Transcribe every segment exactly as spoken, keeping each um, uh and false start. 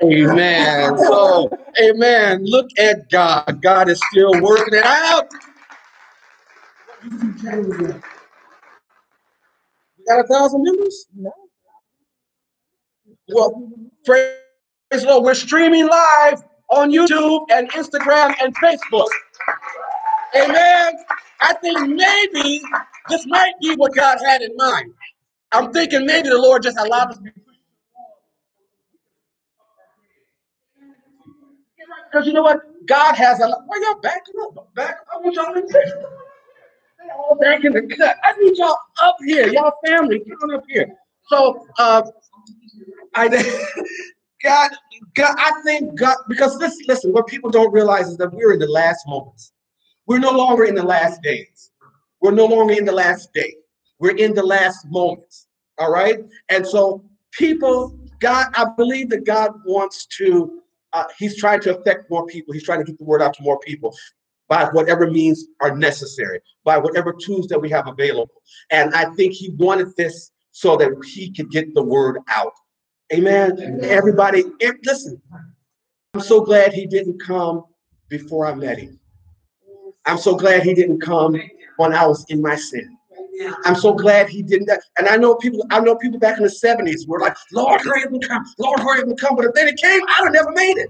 Amen. So, amen. Look at God. God is still working it out. You got a thousand members? No. Well, praise the Lord. We're streaming live on YouTube and Instagram and Facebook. Amen. I think maybe this might be what God had in mind. I'm thinking maybe the Lord just allowed us to be. Because you know what? God has a lot. Why y'all backing up? Back up. I want y'all in there. They all back in the cut. I need y'all up here. Y'all family, get on up here. So, uh, I God, God, I think God, because listen, listen, what people don't realize is that we're in the last moments. We're no longer in the last days. We're no longer in the last day. We're in the last moments. All right. And so people, God, I believe that God wants to, uh, he's trying to affect more people. He's trying to get the word out to more people by whatever means are necessary, by whatever tools that we have available. And I think he wanted this so that he could get the word out. Amen. Amen. Everybody, listen, I'm so glad he didn't come before I met him. I'm so glad he didn't come when I was in my sin. I'm so glad he didn't. And I know people, I know people back in the seventies were like, Lord, hurry up and come. Lord, hurry up and come. But if they didn't came, I'd have never made it.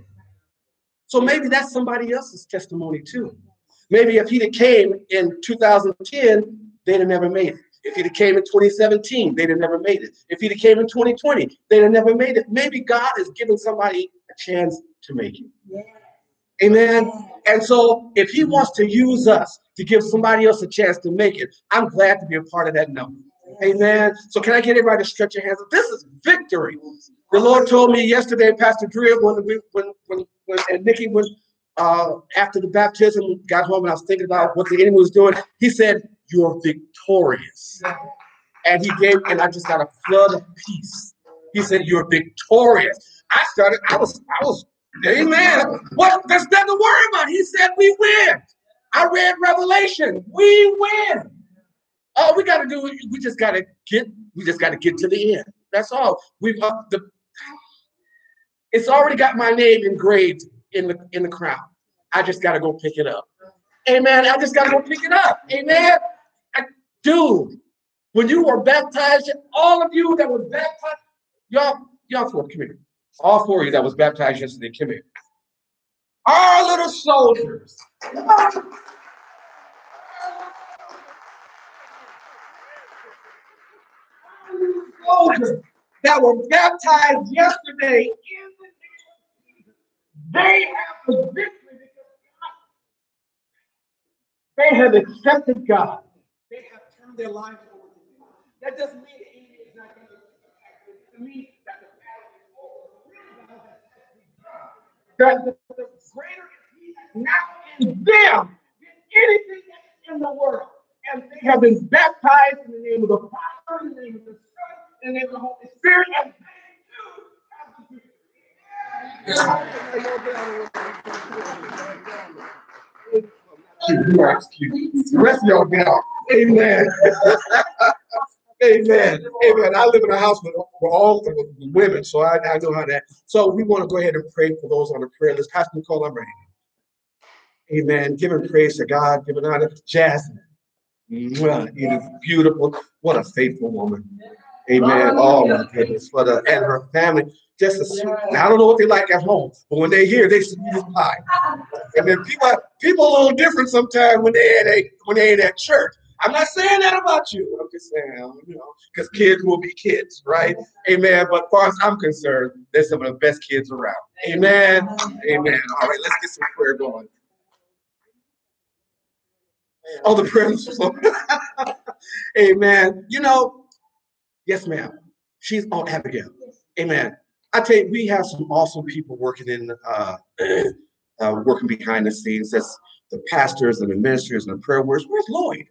So maybe that's somebody else's testimony too. Maybe if he'd have came in two thousand ten, they'd have never made it. If he'd have came in twenty seventeen, they'd have never made it. If he'd have came in twenty twenty, they'd have never made it. Maybe God is giving somebody a chance to make it. Yeah. Amen. And so if he wants to use us to give somebody else a chance to make it, I'm glad to be a part of that number. Amen. So can I get everybody to stretch your hands? This is victory. The Lord told me yesterday, Pastor Drea, when we, when, when, when and Nikki was uh, after the baptism, got home, and I was thinking about what the enemy was doing. He said, "You're victorious," and he gave, and I just got a flood of peace. He said, "You're victorious." I started. I was. I was. Amen. What? There's nothing to worry about. He said, "We win." I read Revelation. We win. All we got to do, we just got to get. We just got to get to the end. That's all. We've uh, the. It's already got my name engraved in the in the crown. I just got to go pick it up. Amen. I just got to go pick it up. Amen. I, dude, when you were baptized, all of you that were baptized, y'all, y'all four, come here. All four of you that was baptized yesterday, come here. Our little soldiers. Soldiers that were baptized yesterday in the name of Jesus. They have the victory because they have accepted God. They have turned their lives over to Him. That doesn't mean the enemy is not going to attack. It means that the battle is over. That the, the greater is He that's now in them than anything that is in the world. And they have been baptized in the name of the Father, in the name of the Son, in the name of the Holy Spirit, and they too have the You are excused. The rest of y'all get out. Amen. Amen. Amen. I live in a house with, with all with women, so I, I know how that. So we want to go ahead and pray for those on the prayer list. Pastor Nicole, I'm ready. Amen. Giving praise to God, giving honor. Jasmine. Well, it is beautiful. What a faithful woman. Amen. Oh my goodness. For the and her family. Just a, I don't know what they like at home, but when they're here, they sweet pie. And then people, people a little different sometimes when they at a, when they at church. I'm not saying that about you. I'm just saying, you know, because kids will be kids, right? Amen. But as far as I'm concerned, they're some of the best kids around. Amen. Amen. All right, let's get some prayer going. Oh, the prayer was so. Amen. You know, yes, ma'am. She's on Abigail. Amen. I tell you, we have some awesome people working in, uh, uh, working behind the scenes. That's the pastors and the ministers and the prayer warriors. Where's Lloyd?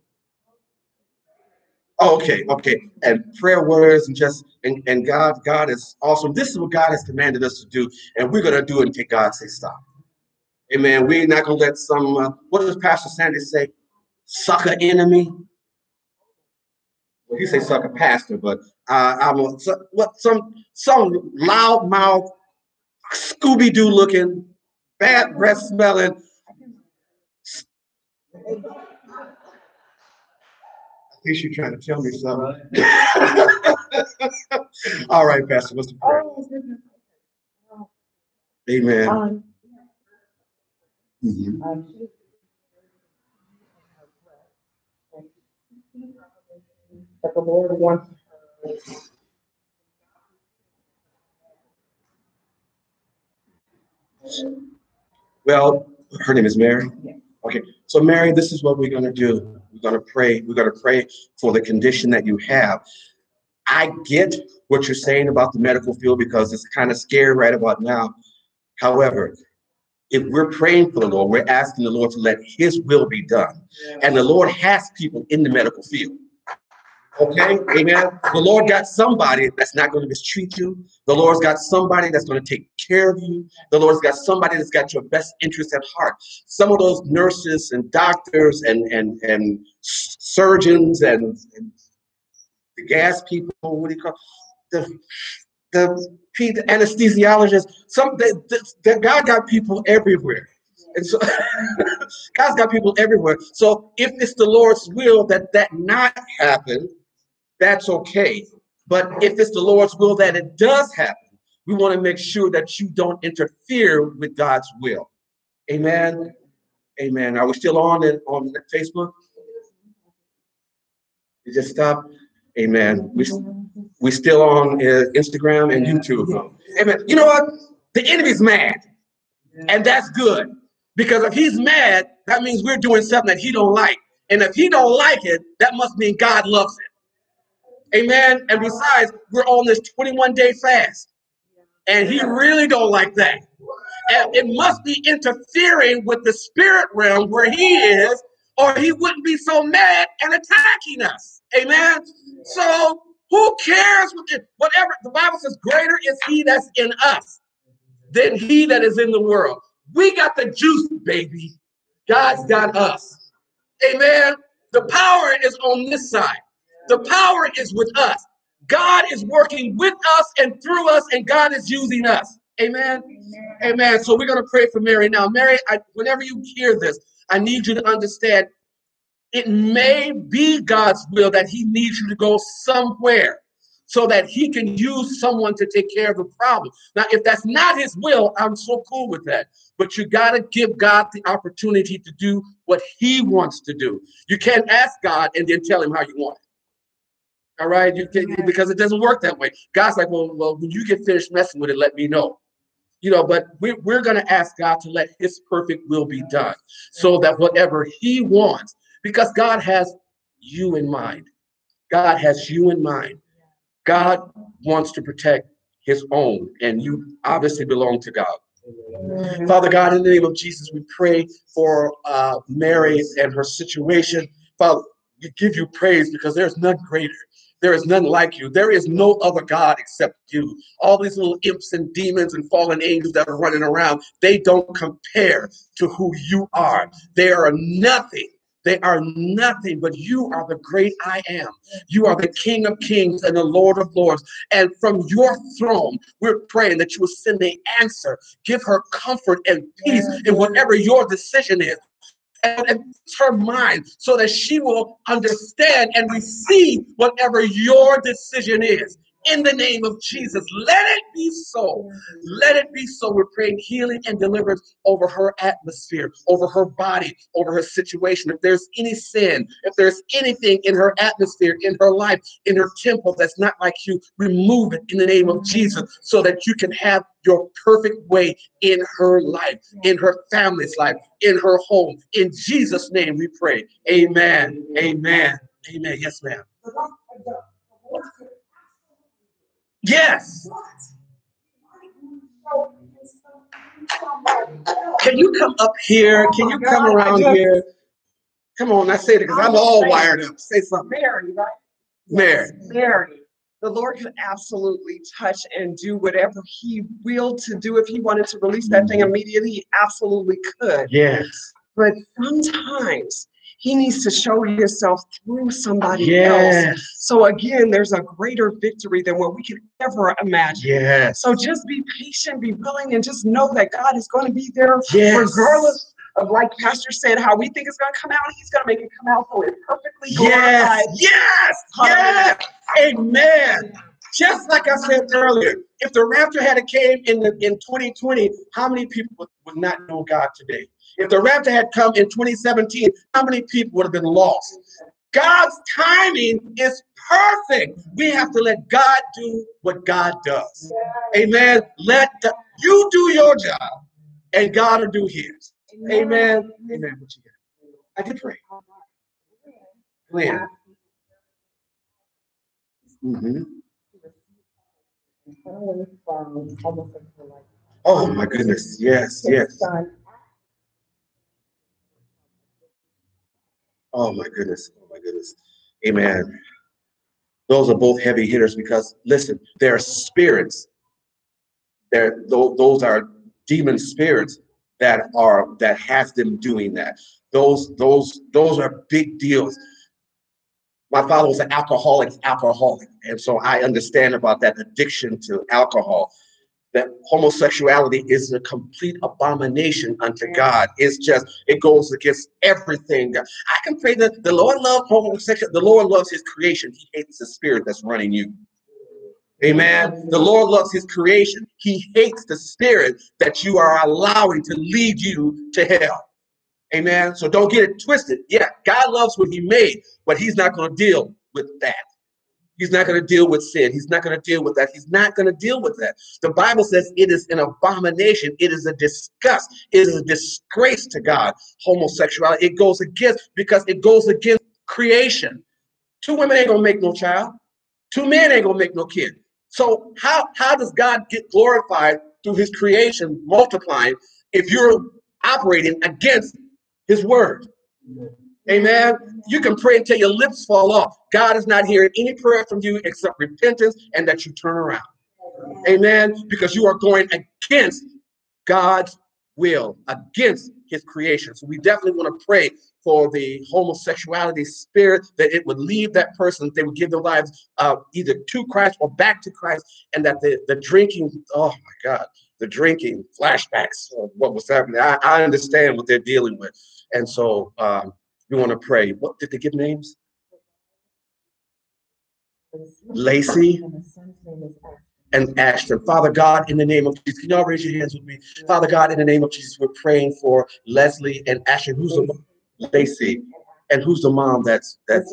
Oh, okay, okay. And prayer warriors and just and, and God, God is awesome. This is what God has commanded us to do, and we're gonna do it until God says stop. Amen. We're not gonna let some. Uh, what does Pastor Sandy say? Sucker enemy. Well, he say sucker pastor, but uh, I'm a, what some some loudmouth Scooby-Doo looking, bad breath smelling. I think she's trying to tell me something. All right, Pastor, what's the prayer? Amen. Um, mm-hmm. That the Lord wants. Well, her name is Mary. Okay, so Mary, this is what we're going to do. We're going to pray. We're going to pray for the condition that you have. I get what you're saying about the medical field because it's kind of scary right about now. However, if we're praying for the Lord, we're asking the Lord to let his will be done. And the Lord has people in the medical field. Okay, amen. The Lord got somebody that's not going to mistreat you. The Lord's got somebody that's going to take care of you. The Lord's got somebody that's got your best interest at heart. Some of those nurses and doctors and and and surgeons and, and the gas people, what do you call the the, the anesthesiologists? Some the, the, the God got people everywhere. And so God's got people everywhere. So if it's the Lord's will that that not happen, that's okay. But if it's the Lord's will that it does happen, we want to make sure that you don't interfere with God's will. Amen. Amen. Are we still on in, on Facebook? You just stopped? Amen. We we still on uh, Instagram and YouTube. Amen. You know what? The enemy's mad, and that's good. Because if he's mad, that means we're doing something that he don't like. And if he don't like it, that must mean God loves it. Amen. And besides, we're on this twenty-one day fast. And he really don't like that. And it must be interfering with the spirit realm where he is, or he wouldn't be so mad and attacking us. Amen. So who cares? Whatever the Bible says, greater is he that's in us than he that is in the world. We got the juice, baby. God's got us. Amen. The power is on this side. The power is with us. God is working with us and through us, and God is using us. Amen. Amen. Amen. So we're going to pray for Mary now. Mary, I, whenever you hear this, I need you to understand it may be God's will that he needs you to go somewhere so that he can use someone to take care of the problem. Now, if that's not his will, I'm so cool with that. But you got to give God the opportunity to do what he wants to do. You can't ask God and then tell him how you want it. All right? You can, because it doesn't work that way. God's like, well, well, when you get finished messing with it, let me know. You know, but we, we're going to ask God to let his perfect will be done so that whatever he wants, because God has you in mind. God has you in mind. God wants to protect his own, and you obviously belong to God. Mm-hmm. Father God, in the name of Jesus, we pray for uh, Mary and her situation. Father, we give you praise because there's none greater. There is none like you. There is no other God except you. All these little imps and demons and fallen angels that are running around, they don't compare to who you are. They are nothing. They are nothing, but you are the great I am. You are the King of kings and the Lord of lords. And from your throne, we're praying that you will send the answer. Give her comfort and peace in whatever your decision is. And, and her mind so that she will understand and receive whatever your decision is. In the name of Jesus, let it be so. Let it be so. We're praying healing and deliverance over her atmosphere, over her body, over her situation. If there's any sin, if there's anything in her atmosphere, in her life, in her temple that's not like you, remove it in the name of Jesus so that you can have your perfect way in her life, in her family's life, in her home. In Jesus' name we pray. Amen. Amen. Amen. Yes, ma'am. Yes. Can you come up here? Can you come around here? Come on, I say it because I'm all wired up. Say something. Mary, right? Mary. Mary. The Lord can absolutely touch and do whatever he willed to do. If he wanted to release that thing immediately, he absolutely could. Yes. But sometimes He needs to show yourself through somebody Yes. else. So again, there's a greater victory than what we can ever imagine. Yes. So just be patient, be willing, and just know that God is going to be there Yes. regardless of, like Pastor said, how we think it's going to come out. He's going to make it come out so it's perfectly Yes. glorified. Yes. Yes. Amen. Just like I said earlier, if the rapture had came in the, in twenty twenty, how many people would, would not know God today? If the rapture had come in twenty seventeen, how many people would have been lost? God's timing is perfect. We have to let God do what God does. Amen. Let the, you do your job, and God will do his. Amen. Amen. What you got? I can pray. Glenn. Mm-hmm. Oh my goodness. Yes, yes. Oh my goodness. Oh my goodness. Amen. Those are both heavy hitters because listen, there are spirits. There, those are demon spirits that are that has them doing that. Those, those, those are big deals. My father was an alcoholic, alcoholic, and so I understand about that addiction to alcohol. That homosexuality is a complete abomination unto God. It's just, it goes against everything. I can pray that the Lord loves homosexuality. The Lord loves his creation. He hates the spirit that's running you. Amen. The Lord loves his creation. He hates the spirit that you are allowing to lead you to hell. Amen. So don't get it twisted. Yeah, God loves what he made, but he's not going to deal with that. He's not going to deal with sin. He's not going to deal with that. He's not going to deal with that. The Bible says it is an abomination. It is a disgust. It is a disgrace to God, homosexuality. It goes against, because it goes against creation. Two women ain't going to make no child. Two men ain't going to make no kid. So how, how does God get glorified through his creation multiplying if you're operating against his word? Amen. You can pray until your lips fall off. God is not hearing any prayer from you except repentance and that you turn around. Amen. Because you are going against God's will, against his creation. So we definitely want to pray for the homosexuality spirit, that it would leave that person, they would give their lives uh, either to Christ or back to Christ, and that the, the drinking, oh my God, the drinking flashbacks of what was happening. I, I understand what they're dealing with. And so um, we want to pray. What did they give names? Lacey and Ashton. Father God, in the name of Jesus, can y'all raise your hands with me? Father God, in the name of Jesus, we're praying for Leslie and Ashton. Who's the Lacey? And who's the mom? That's that's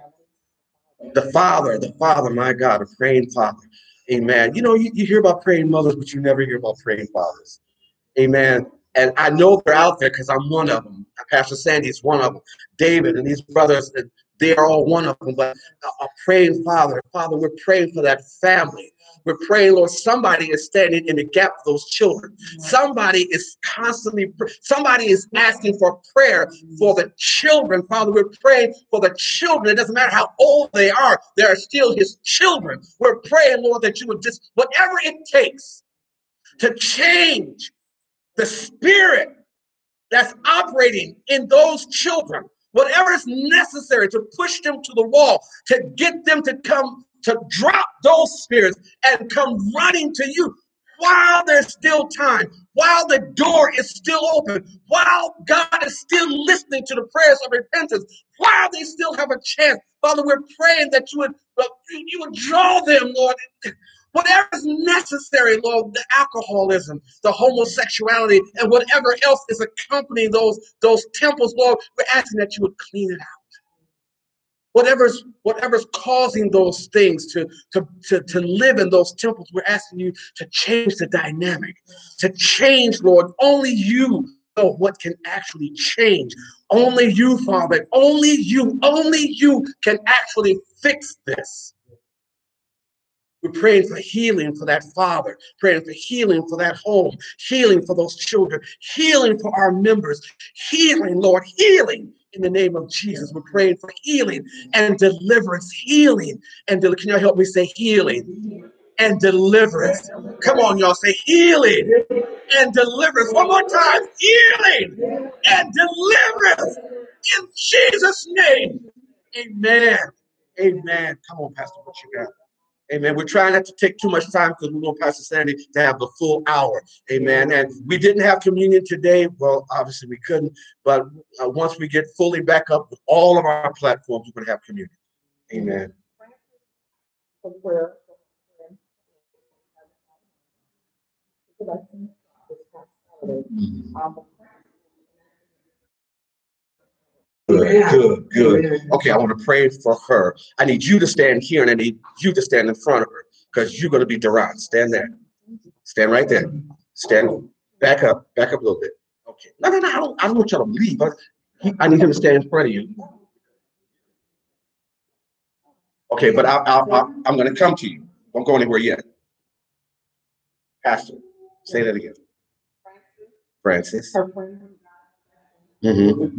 the father, the father, my God, a praying father. Amen. You know, you, you hear about praying mothers, but you never hear about praying fathers. Amen. And I know they're out there because I'm one of them. Pastor Sandy is one of them. David and these brothers, they are all one of them. But a, a praying father, Father, we're praying for that family. We're praying, Lord, somebody is standing in the gap for those children. Somebody is constantly, somebody is asking for prayer for the children. Father, we're praying for the children. It doesn't matter how old they are, they are still his children. We're praying, Lord, that you would just, whatever it takes to change the spirit that's operating in those children, whatever is necessary to push them to the wall, to get them to come, to drop those spirits and come running to you while there's still time, while the door is still open, while God is still listening to the prayers of repentance, while they still have a chance. Father, we're praying that you would, uh, you would draw them, Lord. Whatever is necessary, Lord, the alcoholism, the homosexuality, and whatever else is accompanying those, those temples, Lord, we're asking that you would clean it out. Whatever's, whatever's causing those things to, to, to, to live in those temples, we're asking you to change the dynamic, to change, Lord. Only you know what can actually change. Only you, Father, only you, only you can actually fix this. We're praying for healing for that father, praying for healing for that home, healing for those children, healing for our members, healing, Lord, healing in the name of Jesus. We're praying for healing and deliverance, healing and del- can you help me say healing and deliverance. Come on, y'all, say healing and deliverance. One more time, healing and deliverance in Jesus' name. Amen. Amen. Come on, Pastor, what you got? Amen. We're trying not to take too much time because we want Pastor Sandy to have the full hour. Amen. And we didn't have communion today. Well, obviously we couldn't. But uh, once we get fully back up with all of our platforms, we're going to have communion. Amen. Good, good, good. Okay, I want to pray for her. I need you to stand here, and I need you to stand in front of her because you're going to be Duran. Stand there. Stand right there. Stand. Back up. Back up a little bit. Okay. No, no, no. I don't, I don't want y'all to leave. I, I need him to stand in front of you. Okay, but I, I, I, I'm going to come to you. Don't go anywhere yet. Pastor, say that again. Francis. Mm-hmm.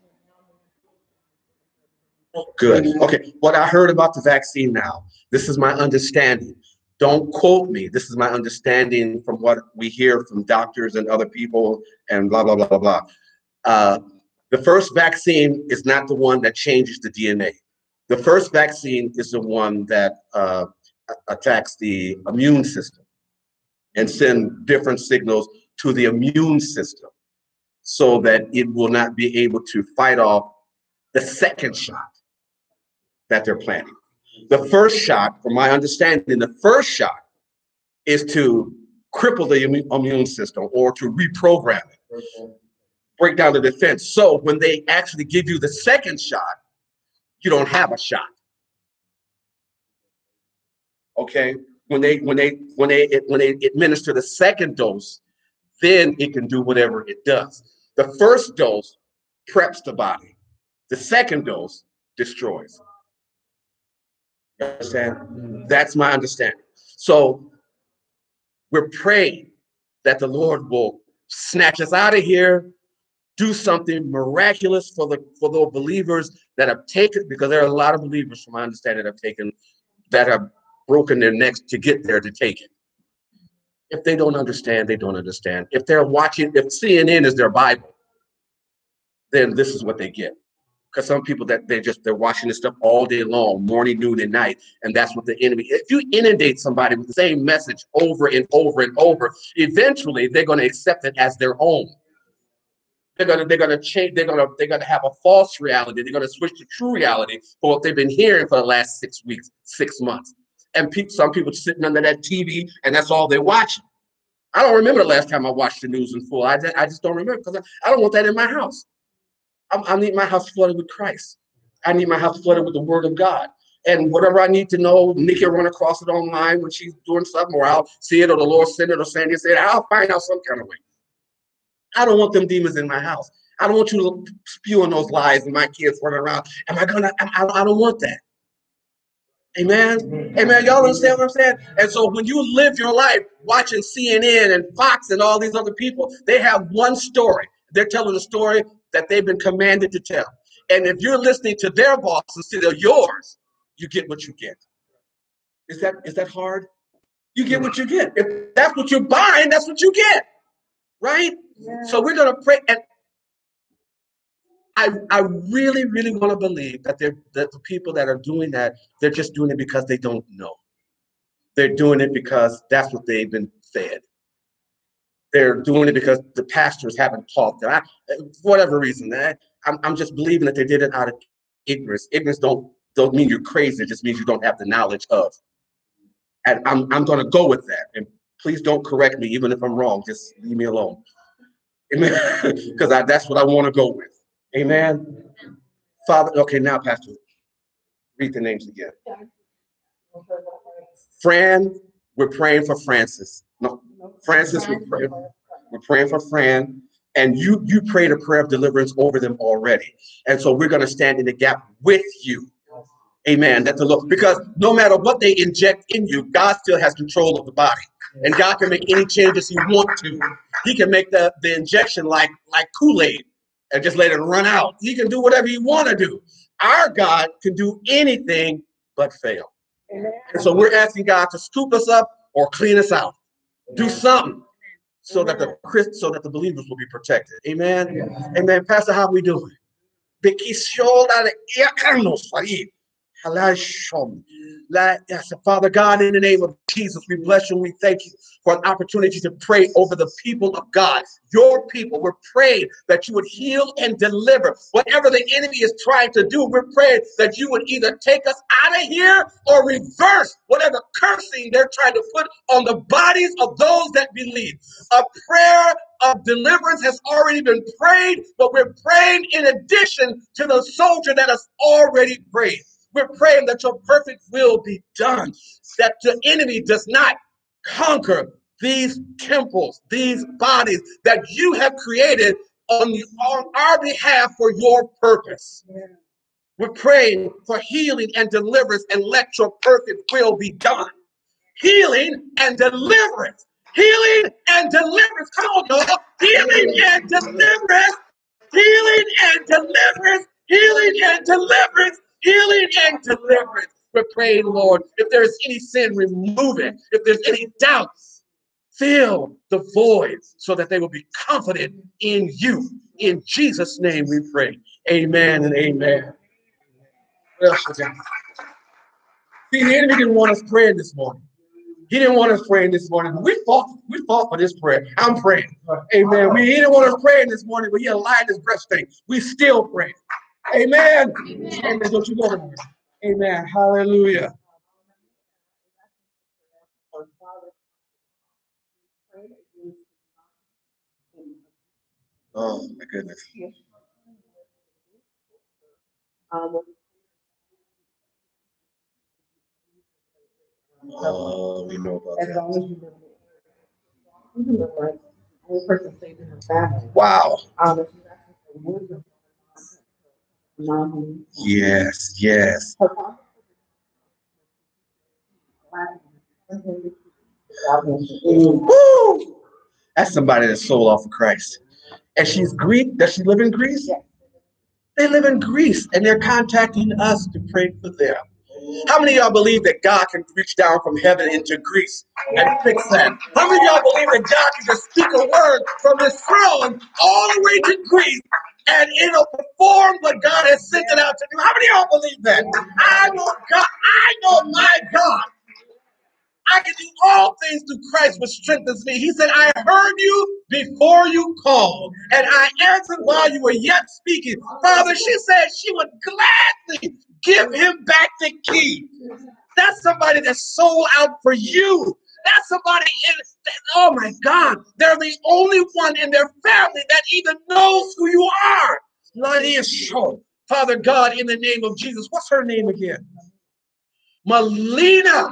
Good. Okay. What I heard about the vaccine now, this is my understanding. Don't quote me. This is my understanding from what we hear from doctors and other people and blah, blah, blah, blah, blah. Uh, the first vaccine is not the one that changes the D N A. The first vaccine is the one that uh, attacks the immune system and send different signals to the immune system so that it will not be able to fight off the second shot that they're planning. The first shot, from my understanding, the first shot is to cripple the immune system or to reprogram it, break down the defense. So when they actually give you the second shot, you don't have a shot. Okay? When they when they when they when they administer the second dose, then it can do whatever it does. The first dose preps the body. The second dose destroys. You understand? That's my understanding. So we're praying that the Lord will snatch us out of here, do something miraculous for the for those believers that have taken, because there are a lot of believers, from my understanding, that have taken, that have broken their necks to get there to take it. If they don't understand, they don't understand. If they're watching, if C N N is their Bible, then this is what they get. Because some people that they just, they're watching this stuff all day long, morning, noon, and night. And that's what the enemy, if you inundate somebody with the same message over and over and over, eventually they're going to accept it as their own. They're gonna, they're gonna change, they're gonna, they're gonna have a false reality. They're gonna switch to true reality for what they've been hearing for the last six weeks, six months. And pe some people sitting under that T V and that's all they're watching. I don't remember the last time I watched the news in full. I just, I just don't remember, because I, I don't want that in my house. I, I need my house flooded with Christ. I need my house flooded with the Word of God. And whatever I need to know, Nikki will run across it online when she's doing something, or I'll see it, or the Lord send it, or Sandy said, I'll find out some kind of way. I don't want them demons in my house. I don't want you spewing those lies and my kids running around. Am I gonna? I, I don't want that. Amen. Amen. Y'all understand what I'm saying? And so when you live your life watching C N N and Fox and all these other people, they have one story. They're telling a story that they've been commanded to tell. And if you're listening to their boss instead of yours, you get what you get. Is that is that hard? You get what you get. If that's what you're buying, that's what you get. Right? Yeah. So we're going to pray. And I, I really, really want to believe that they're that the people that are doing that, they're just doing it because they don't know. They're doing it because that's what they've been fed. They're doing it because the pastors haven't taught them. I, for whatever reason, I, I'm, I'm just believing that they did it out of ignorance. Ignorance don't, don't mean you're crazy. It just means you don't have the knowledge of. And I'm, I'm going to go with that. And please don't correct me, even if I'm wrong. Just leave me alone. Amen. Because that's what I want to go with. Amen. Father, okay, now, Pastor, read the names again. Fran, we're praying for Francis. No, Francis, we're, pray, we're praying for Fran. And you, you prayed a prayer of deliverance over them already. And so we're going to stand in the gap with you. Amen. That's the Lord. Because no matter what they inject in you, God still has control of the body. And God can make any changes he wants to. He can make the, the injection like, like Kool-Aid and just let it run out. He can do whatever you want to do. Our God can do anything but fail. And so we're asking God to scoop us up or clean us out. Do something so that the Christ, so that the believers will be protected. Amen. Amen. Pastor, how we doing? Yes, Father God, in the name of Jesus, we bless you and we thank you for an opportunity to pray over the people of God, your people. We're praying that you would heal and deliver whatever the enemy is trying to do. We're praying that you would either take us out of here or reverse whatever cursing they're trying to put on the bodies of those that believe. A prayer of deliverance has already been prayed, but we're praying in addition to the soldier that has already prayed. We're praying that your perfect will be done, that the enemy does not conquer these temples, these bodies that you have created on, on our behalf for your purpose. We're praying for healing and deliverance, and let your perfect will be done. Healing and deliverance. Healing and deliverance. Come on, y'all. Healing and deliverance. Healing and deliverance. Healing and deliverance. Healing and deliverance. We're praying, Lord, if there's any sin, remove it. If there's any doubts, fill the void so that they will be confident in you. In Jesus' name we pray. Amen and amen. What else is that? See, the enemy didn't want us praying this morning. He didn't want us praying this morning. We fought, we fought for this prayer. I'm praying. Amen. We he didn't want us praying this morning, but he aligned his breastplate. We still praying. Amen. Amen. Don't you go to me. Amen. Hallelujah. Oh my goodness. Oh, we know about that. Wow. Yes, yes. Woo! That's somebody that's sold off of Christ. And she's Greek. Does she live in Greece? They live in Greece, and they're contacting us to pray for them. How many of y'all believe that God can reach down from heaven into Greece and fix that? How many of y'all believe that God can just speak a word from his throne all the way to Greece and it'll perform what God has sent it out to do? How many of y'all believe that? I know God. I know my God. I can do all things through Christ which strengthens me. He said, I heard you before you called, and I answered while you were yet speaking. Father, she said she would gladly give him back the key. That's somebody that's sold out for you. That's somebody, in, oh my God, they're the only one in their family that even knows who you are. That is so. Father God, in the name of Jesus, what's her name again? Melina.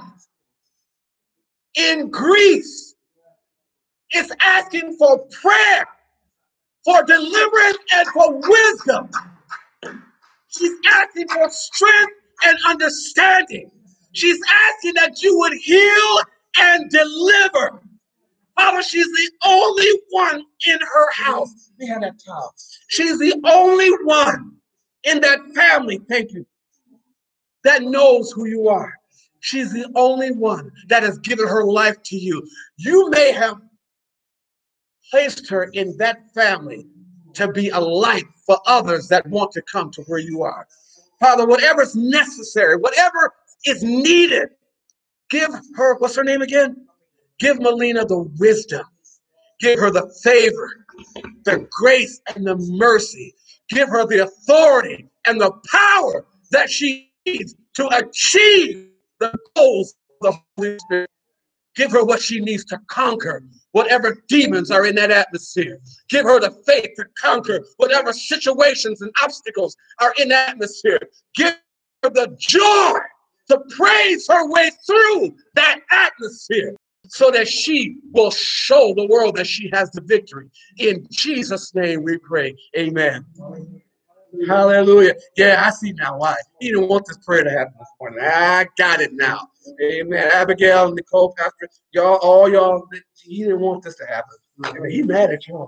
In Greece, is asking for prayer, for deliverance, and for wisdom. She's asking for strength and understanding. She's asking that you would heal and deliver. Father, she's the only one in her house. We have that child. She's the only one in that family, thank you, that knows who you are. She's the only one that has given her life to you. You may have placed her in that family to be a light for others that want to come to where you are. Father, whatever's necessary, whatever is needed, give her, what's her name again? Give Melina the wisdom. Give her the favor, the grace, and the mercy. Give her the authority and the power that she needs to achieve the goals of the Holy Spirit. Give her what she needs to conquer whatever demons are in that atmosphere. Give her the faith to conquer whatever situations and obstacles are in that atmosphere. Give her the joy to praise her way through that atmosphere so that she will show the world that she has the victory. In Jesus' name we pray. Amen. Hallelujah. Yeah, I see now why. He didn't want this prayer to happen this morning. I got it now. Amen. Abigail, Nicole, Pastor, y'all, all y'all, he didn't want this to happen. He's mad at y'all.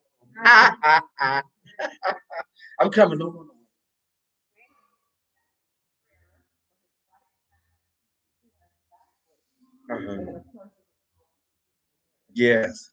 I'm coming over. Uh-huh. Yes.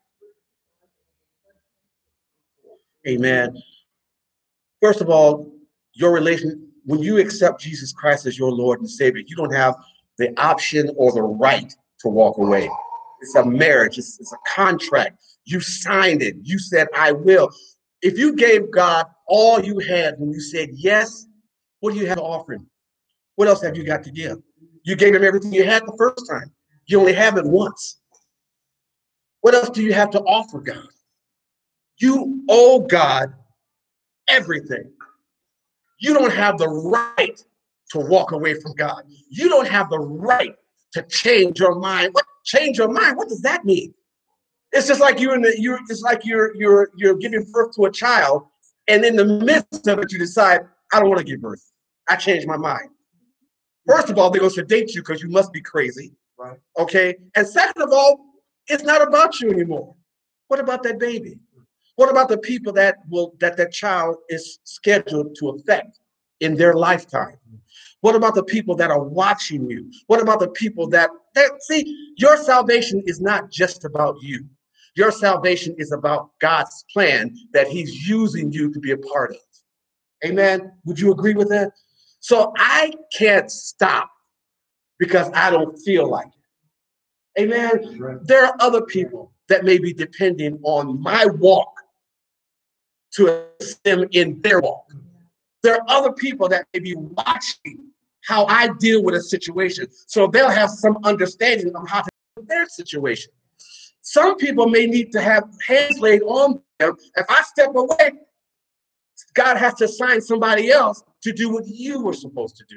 Amen. First of all, your relation, when you accept Jesus Christ as your Lord and Savior, you don't have the option or the right to walk away. It's a marriage, it's, it's a contract. You signed it. You said, I will. If you gave God all you had when you said yes, what do you have to offer him? What else have you got to give? You gave him everything you had the first time. You only have it once. What else do you have to offer God? You owe God everything. You don't have the right to walk away from God. You don't have the right to change your mind. What change your mind? What does that mean? It's just like you're in the you it's like you're you're you're giving birth to a child, and in the midst of it, you decide, I don't want to give birth. I changed my mind. First of all, they're going to sedate you because you must be crazy. Right. Okay. And second of all, it's not about you anymore. What about that baby? What about the people that will that that child is scheduled to affect in their lifetime? What about the people that are watching you? What about the people that, that see, your salvation is not just about you. Your salvation is about God's plan that he's using you to be a part of. Amen. Would you agree with that? So I can't stop because I don't feel like it. Amen. Right. There are other people that may be depending on my walk to assist them in their walk. There are other people that may be watching how I deal with a situation, so they'll have some understanding of how to deal with their situation. Some people may need to have hands laid on them. If I step away, God has to assign somebody else to do what you were supposed to do.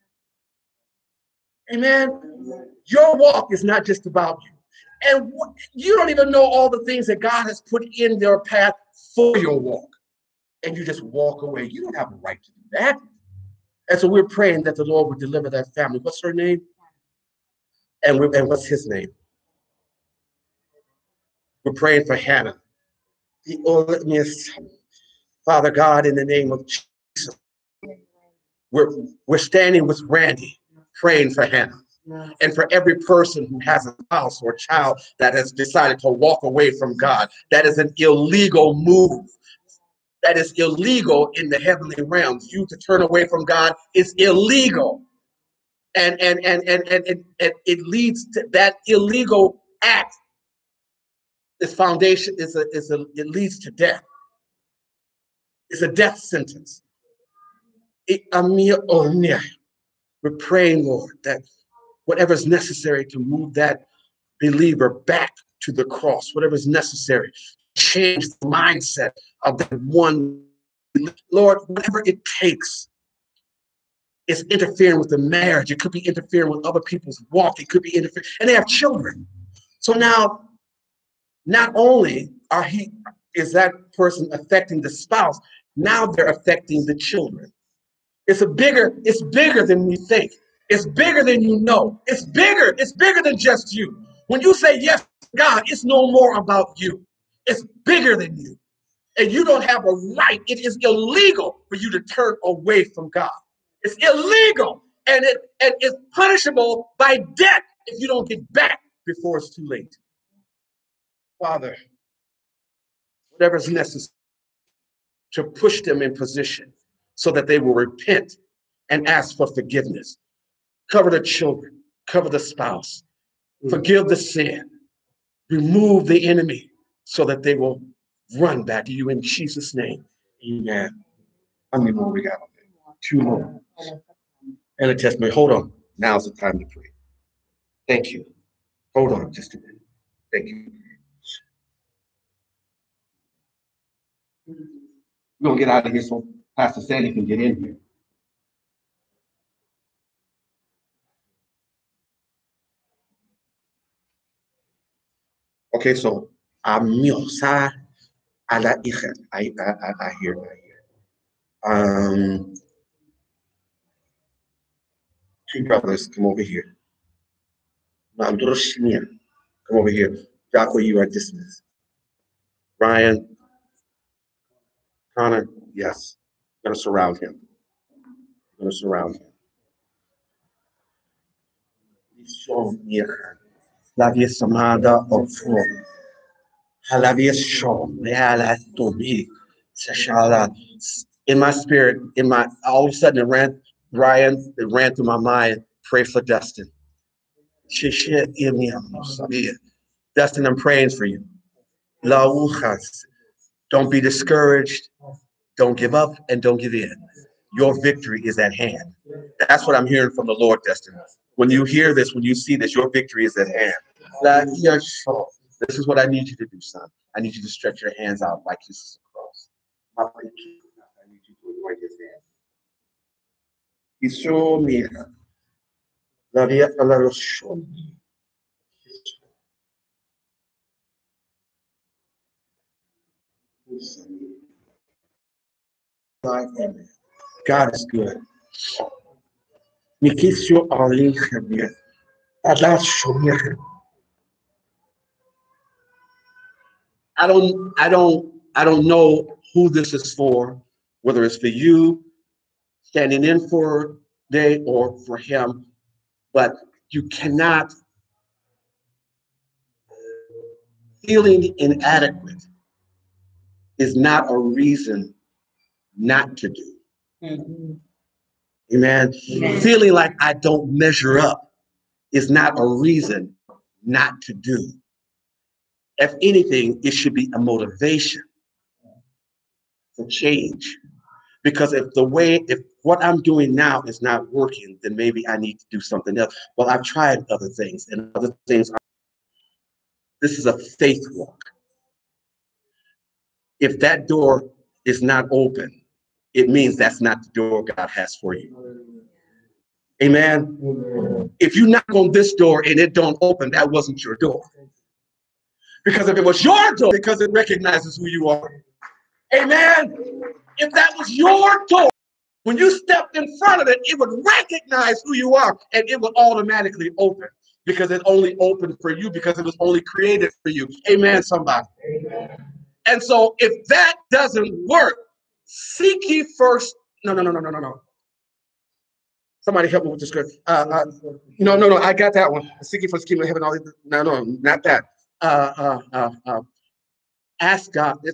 Amen. Your walk is not just about you. And you don't even know all the things that God has put in your path for your walk. And you just walk away. You don't have a right to do that. And so we're praying that the Lord would deliver that family. What's her name? And, we're, and what's his name? We're praying for Hannah. Father God, in the name of Jesus, we're, we're standing with Randy, praying for Hannah. And for every person who has a spouse or a child that has decided to walk away from God, that is an illegal move. That is illegal in the heavenly realms. You to turn away from God is illegal. And, and, and, and, and, and, and it leads to that illegal act. This foundation is a, is a, it leads to death. It's a death sentence. It, we're praying, Lord, that whatever is necessary to move that believer back to the cross, whatever is necessary, change the mindset of that one. Lord, whatever it takes, it's interfering with the marriage. It could be interfering with other people's walk. It could be interfering, and they have children. So now, not only are he is that person affecting the spouse, now they're affecting the children. It's a bigger, it's bigger than you think. It's bigger than you know. It's bigger, it's bigger than just you. When you say yes to God, it's no more about you. It's bigger than you. And you don't have a right. It is illegal for you to turn away from God. It's illegal. And it and it's punishable by death if you don't get back before it's too late. Father, whatever is necessary to push them in position so that they will repent and ask for forgiveness. Cover the children, cover the spouse, forgive the sin, remove the enemy so that they will run back to you in Jesus' name. Amen. How many more we got? Two more. And a testimony. Hold on. Now's the time to pray. Thank you. Hold on just a minute. Thank you. We're going to get out of here so Pastor Sandy can get in here. Okay, so Amiosa ala Ichen. I I I hear I hear. Um two brothers, come over here. Mandroshnia, come over here. Jacko, you are dismissed. Ryan, Connor, yes. I'm gonna surround him. I'm gonna surround him. La vie samada of in my spirit, in my all of a sudden it ran, Ryan, it ran through my mind, pray for Dustin. Dustin, I'm praying for you. Don't be discouraged. Don't give up and don't give in. Your victory is at hand. That's what I'm hearing from the Lord, Dustin. When you hear this, when you see this, your victory is at hand. This is what I need you to do, son. I need you to stretch your hands out like Jesus across. I need you to anoint his hand. He showed me. God is good. I don't, I don't, I don't know who this is for, whether it's for you standing in for day or for him, but you cannot, feeling inadequate is not a reason not to do. Mm-hmm. Amen. Amen. Feeling like I don't measure up is not a reason not to do. If anything, it should be a motivation for change. Because if the way, if what I'm doing now is not working, then maybe I need to do something else. Well, I've tried other things, and other things are, this is a faith walk. If that door is not open, it means that's not the door God has for you. Amen. Amen. If you knock on this door and it don't open, that wasn't your door. Because if it was your door, because it recognizes who you are. Amen. If that was your door, when you stepped in front of it, it would recognize who you are and it would automatically open because it only opened for you because it was only created for you. Amen, somebody. Amen. And so if that doesn't work, seek ye first. No, no, no, no, no, no, no. Somebody help me with the script. Uh, uh, no, no, no, I got that one. Seek ye first the kingdom of heaven. All these, no, no, not that. Uh, uh, uh, uh, ask God. It,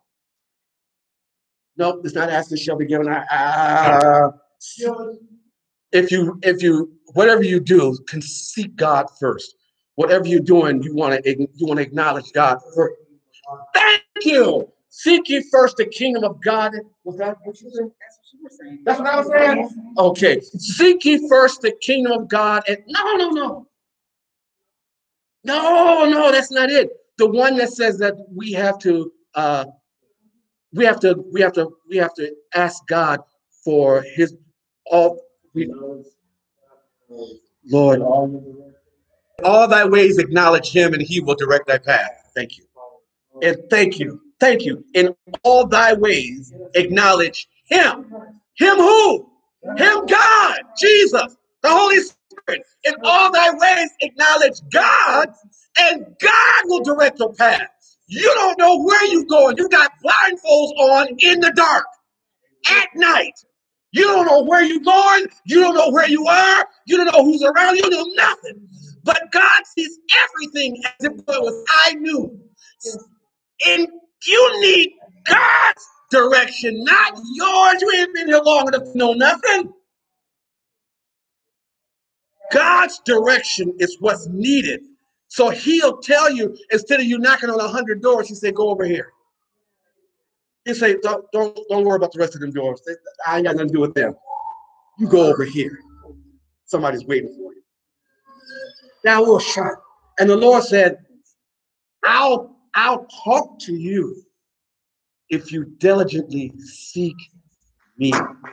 no, it's not ask, it shall be given. Uh, if you, if you, whatever you do, can seek God first. Whatever you're doing, you want to, you want to acknowledge God first. Thank you. Seek ye first the kingdom of God. Was that what you said? That's what I was saying. Okay. Seek ye first the kingdom of God. And no, no, no. No, no, that's not it. The one that says that we have to, uh, we have to, we have to, we have to ask God for His all. We, Lord, all thy ways acknowledge Him, and He will direct thy path. Thank you. And thank you, thank you. In all thy ways, acknowledge him. Him who? Him God, Jesus, the Holy Spirit. In all thy ways, acknowledge God, and God will direct your path. You don't know where you're going. You got blindfolds on in the dark at night. You don't know where you're going. You don't know where you are. You don't know who's around. You know nothing. But God sees everything as if it was high noon. And you need God's direction, not yours. You ain't been here long enough to know nothing. God's direction is what's needed. So He'll tell you, instead of you knocking on a hundred doors, He say, go over here. He say, don't, don't, don't worry about the rest of them doors. I ain't got nothing to do with them. You go over here. Somebody's waiting for you. Now we'll shut. And the Lord said, I'll I'll talk to you if you diligently seek me.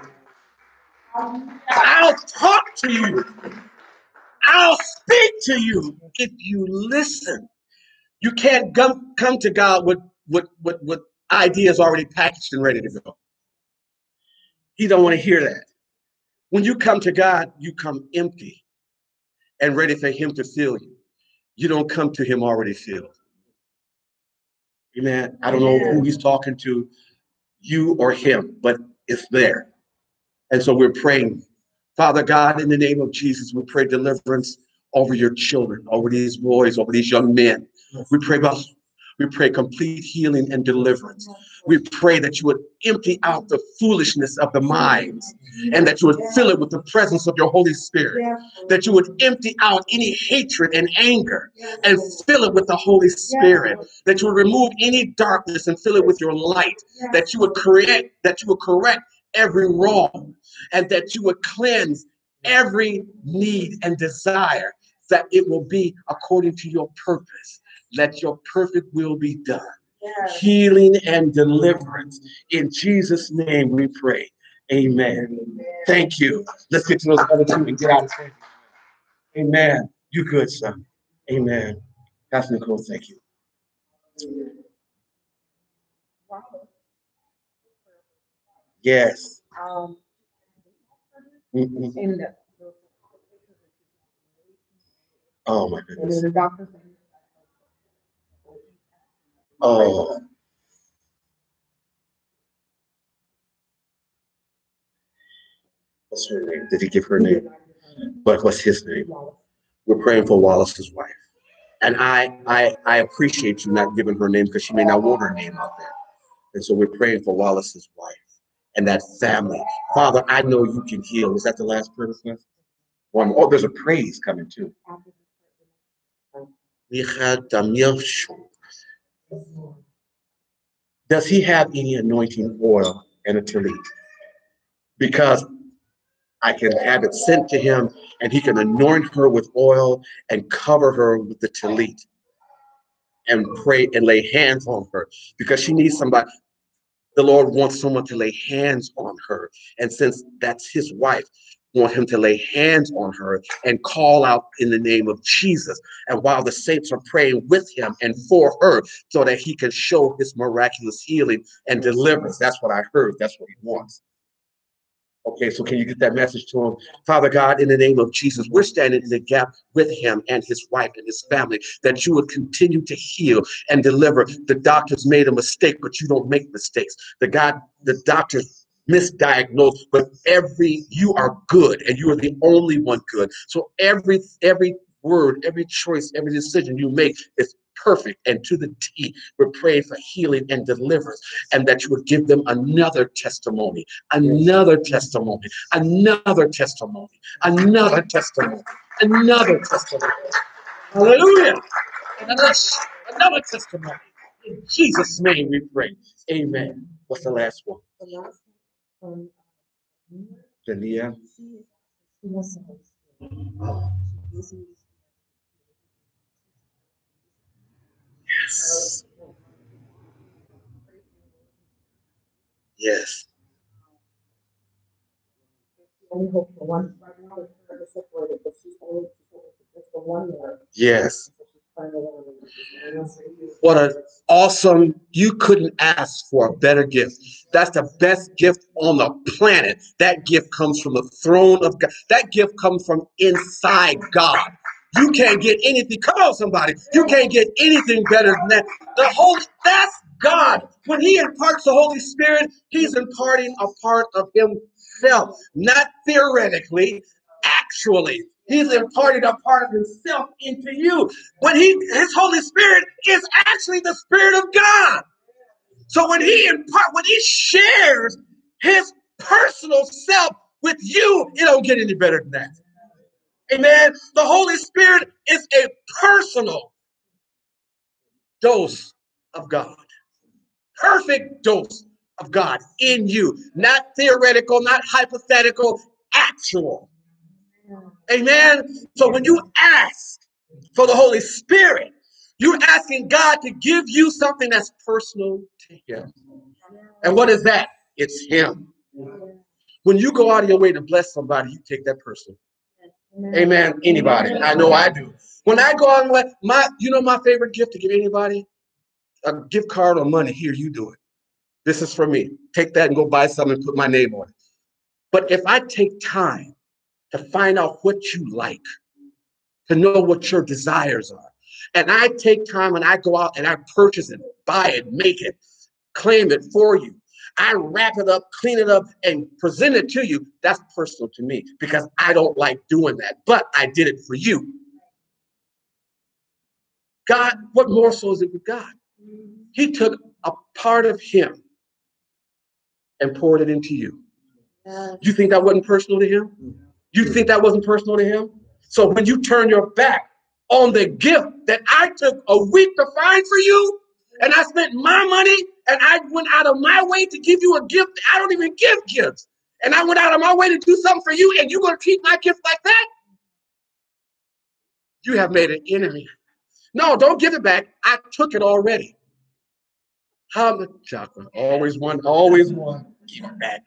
I'll talk to you. I'll speak to you if you listen. You can't come, come to God with, with, with, with ideas already packaged and ready to go. He don't want to hear that. When you come to God, you come empty and ready for Him to fill you. You don't come to Him already filled. Amen. I don't know who He's talking to, you or him, but it's there. And so we're praying. Father God, in the name of Jesus, we pray deliverance over your children, over these boys, over these young men. We pray about, we pray complete healing and deliverance. We pray that you would empty out the foolishness of the minds and that you would fill it with the presence of your Holy Spirit, that you would empty out any hatred and anger and fill it with the Holy Spirit, that you would remove any darkness and fill it with your light, that you would create, that you would correct every wrong, and that you would cleanse every need and desire, that it will be according to your purpose. Let your perfect will be done. Yes. Healing and deliverance. In Jesus' name we pray. Amen. Amen. Thank you. Let's get to those other two and get out of here. Amen. You good, son. Amen. Pastor Nicole, thank you. Yes. Um, mm-hmm. Oh my goodness. Oh. What's her name? Did he give her name? But what's his name? We're praying for Wallace's wife. And I I I appreciate you not giving her name because she may not want her name out there. And so we're praying for Wallace's wife and that family. Father, I know you can heal. Is that the last prayer request? One. Oh, there's a praise coming too. Does he have any anointing oil and a tallit? Because I can have it sent to him and he can anoint her with oil and cover her with the tallit and pray and lay hands on her because she needs somebody. The Lord wants someone to lay hands on her. And since that's his wife, want him to lay hands on her and call out in the name of Jesus. And while the saints are praying with him and for her so that he can show his miraculous healing and deliverance. That's what I heard. That's what he wants. Okay, so can you get that message to him? Father God, in the name of Jesus, we're standing in the gap with him and his wife and his family, that you would continue to heal and deliver. The doctors made a mistake, but you don't make mistakes. The God, the doctors misdiagnosed, but every, you are good and you are the only one good. So every, every word, every choice, every decision you make is perfect and to the T. We're praying for healing and deliverance, and that you would give them another testimony, another testimony, another testimony, another testimony, another testimony. Hallelujah. Another, another testimony. In Jesus' name we pray. Amen. What's the last one? The last one. Dania. Oh. Yes. Yes. Yes. What an awesome, you couldn't ask for a better gift. That's the best gift on the planet. That gift comes from the throne of God. That gift comes from inside God. You can't get anything. Come on, somebody. You can't get anything better than that. The Holy, that's God. When he imparts the Holy Spirit, he's imparting a part of himself, not theoretically, actually. He's imparting a part of himself into you. When he, his Holy Spirit is actually the Spirit of God. So when he impart, when he shares his personal self with you, it don't get any better than that. Amen. The Holy Spirit is a personal dose of God. Perfect dose of God in you. Not theoretical, not hypothetical, actual. Amen. So when you ask for the Holy Spirit, you're asking God to give you something that's personal to him. And what is that? It's him. When you go out of your way to bless somebody, you take that personal. Amen. Anybody. I know I do. When I go out and let my, you know my favorite gift to give anybody? A gift card or money. Here, you do it. This is for me. Take that and go buy something and put my name on it. But if I take time to find out what you like, to know what your desires are, and I take time and I go out and I purchase it, buy it, make it, claim it for you, I wrap it up, clean it up, and present it to you, that's personal to me because I don't like doing that, but I did it for you. God, what more so is it with God? He took a part of him and poured it into you. You think that wasn't personal to him? You think that wasn't personal to him? So when you turn your back on the gift that I took a week to find for you, and I spent my money, and I went out of my way to give you a gift, I don't even give gifts. And I went out of my way to do something for you, and you're going to treat my gift like that? You have made an enemy. No, don't give it back. I took it already. How the chocolate? Always one, always one. Give it back.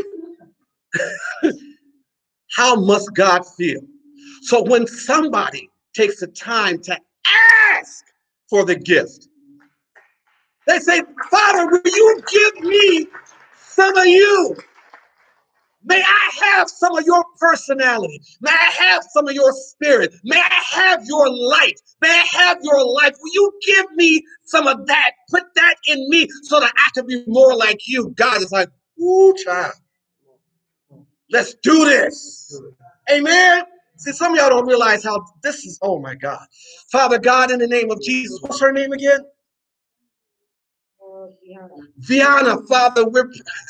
How must God feel? So when somebody takes the time to ask for the gift, they say, Father, will you give me some of you? May I have some of your personality. May I have some of your spirit. May I have your light. May I have your life. Will you give me some of that? Put that in me so that I can be more like you. God is like, ooh, child. Let's do this. Amen. See, some of y'all don't realize how this is, oh my God. Father God, in the name of Jesus, what's her name again? Viana, Father, we're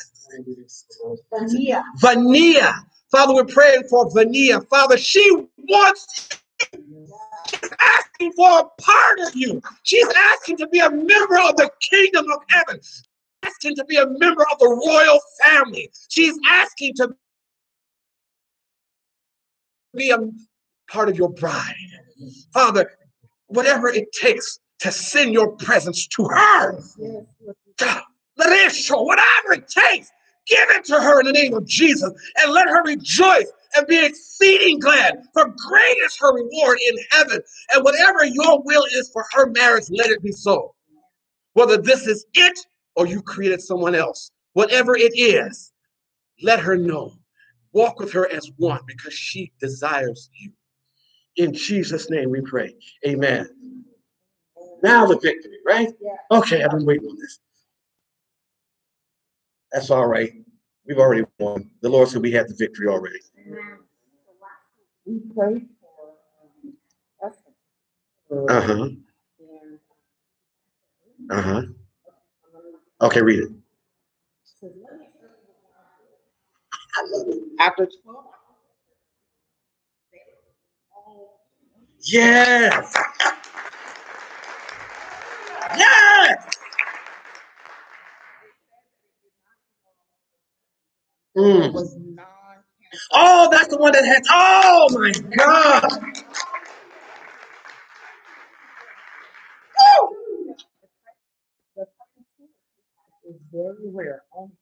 Vania. Vania. Father, we're praying for Vania. Father, she wants you. She's asking for a part of you. She's asking to be a member of the kingdom of heaven. She's asking to be a member of the royal family. She's asking to be a part of your bride. Father, whatever it takes to send your presence to her. Let it show, whatever it takes, give it to her in the name of Jesus and let her rejoice and be exceeding glad, for great is her reward in heaven. And whatever your will is for her marriage, let it be so. Whether this is it or you created someone else, whatever it is, let her know. Walk with her as one because she desires you. In Jesus' name we pray. Amen. Now the victory, right? Okay, I've been waiting on this. That's all right. We've already won. The Lord said we had the victory already. We prayed for Uh-huh. Uh-huh. Okay, read it. after twelve. Yes. Yes. Mm. Was non Oh, that's the one that has, oh my God. Woo! is very rare. Only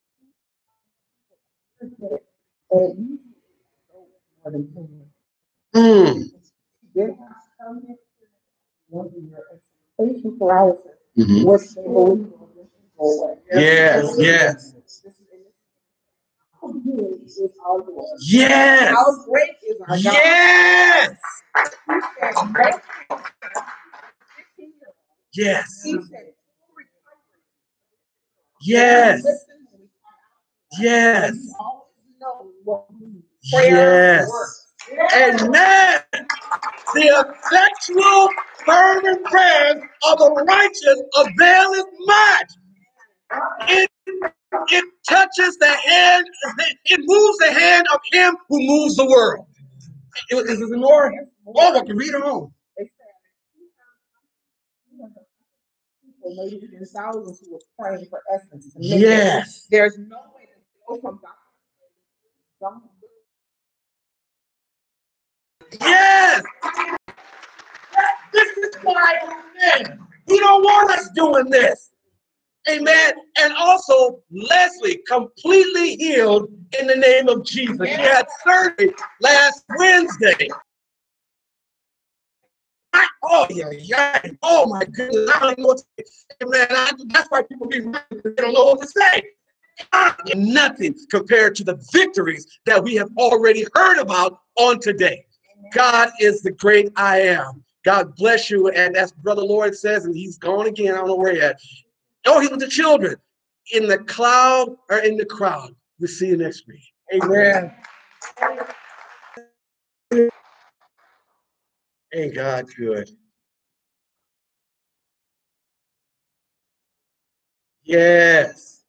and more than ten. Mm. There has come in one of your expectation paralysis. Mhm. What they believe will Yes, yes, How good is our Lord? yes, How great is our God? yes, He yes, said, yes, listen, when we cry yes, out, you always know what we need. Prayer works. yes. Amen. The effectual, fervent prayers of the righteous availeth much. It, it touches the hand, it moves the hand of him who moves the world. It, it, it, more, oh, I can read it on. Maybe even thousands who were praying for essence. Yes. There's no way to go from God. Yes. This is why, amen. He don't want us doing this. Amen. And also, Leslie, completely healed in the name of Jesus. She had surgery last Wednesday. I, oh, yeah, yeah. Oh, my goodness. I don't know what to say. Amen. I, that's why people be running. They don't know what to say. Nothing compared to the victories that we have already heard about on today. God is the great I am. God bless you. And as Brother Lloyd says, and he's gone again, I don't know where he at. Oh, he's with the children. In the cloud or in the crowd. We'll see you next week. Amen. Ain't God good? Yes.